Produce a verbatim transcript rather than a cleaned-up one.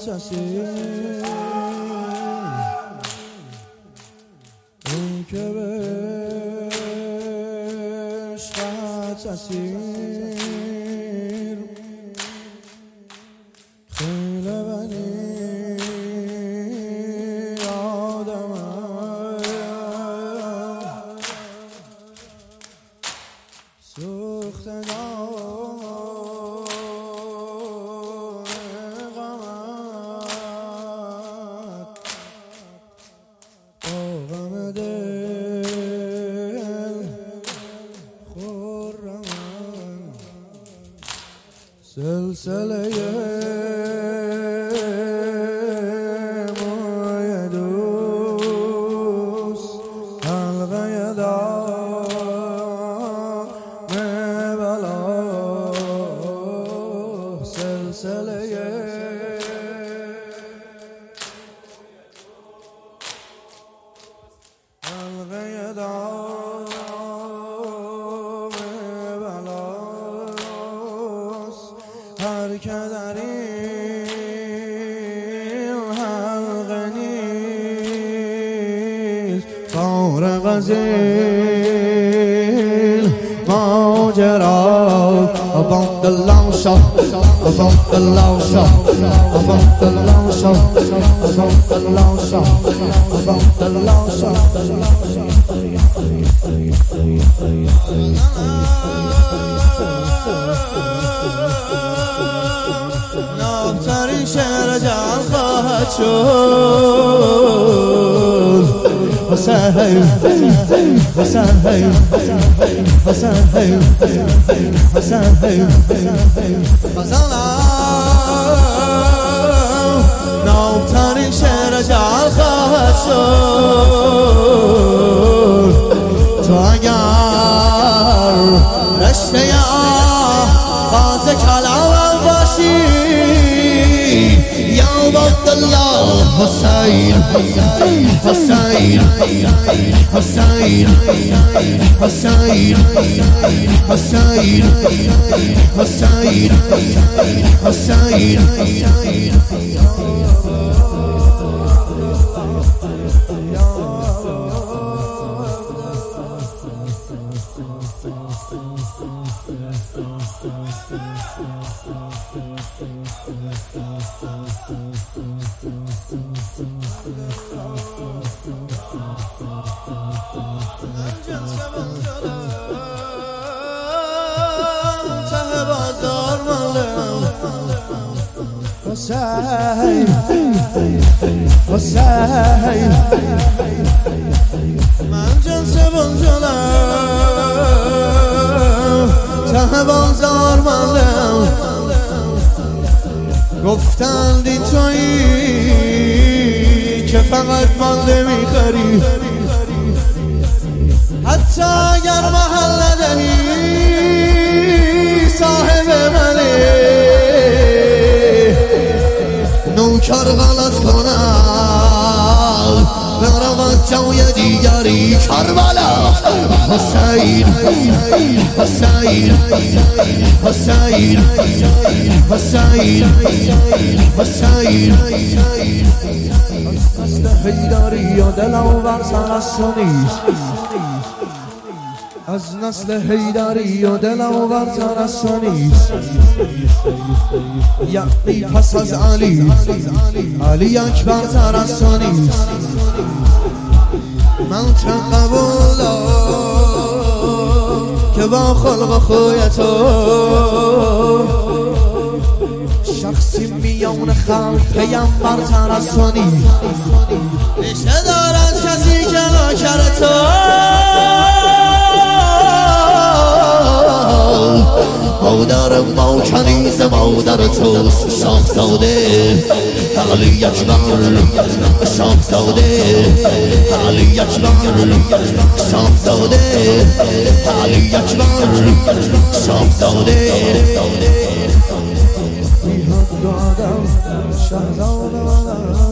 اسیر این که به عشقت اسیر خیلی بنی آدمم سوخته سلسله موی دوست حلقه دام بلا سلسله حلقه دام هر که در این حلقه نیست فارغ از این ماجرا about the long shot about the long shot about the long shot about the long shot about the long shot نابترین شعر جهان خواهد شد حسین حسین حسین حسین نابترین شعر جهان خواهد شد تو اگر رشته آغاز کلام باشی یا عبدالله حسین حسین حسین حسین حسین حسین حسین حسین حسین من جنس بنجلم ته بازار مندم گفتن دی تویی که فقط مانده میخری حتی اگر محل ندهی صاحب منه نوکر غلط کنم برم از جای دیگری کربلا حسین حسین حسین حسین حسین نسل حیدری و دلم بر سرستانی از نسل حیدری و دلم بر ترسانی یعنی پس از علی علی اکبر ترسانی من قبولم که با خلق خوی تو شخصی میان خلق پیامبر ترسانی رشته دارد کسی که ناکر تو مادر ما کنیز مادر توست شاهزاده علی اکبر شاهزاده علی اکبر شاهزاده علی اکبر شاهزاده بی حد آدم شاهزاده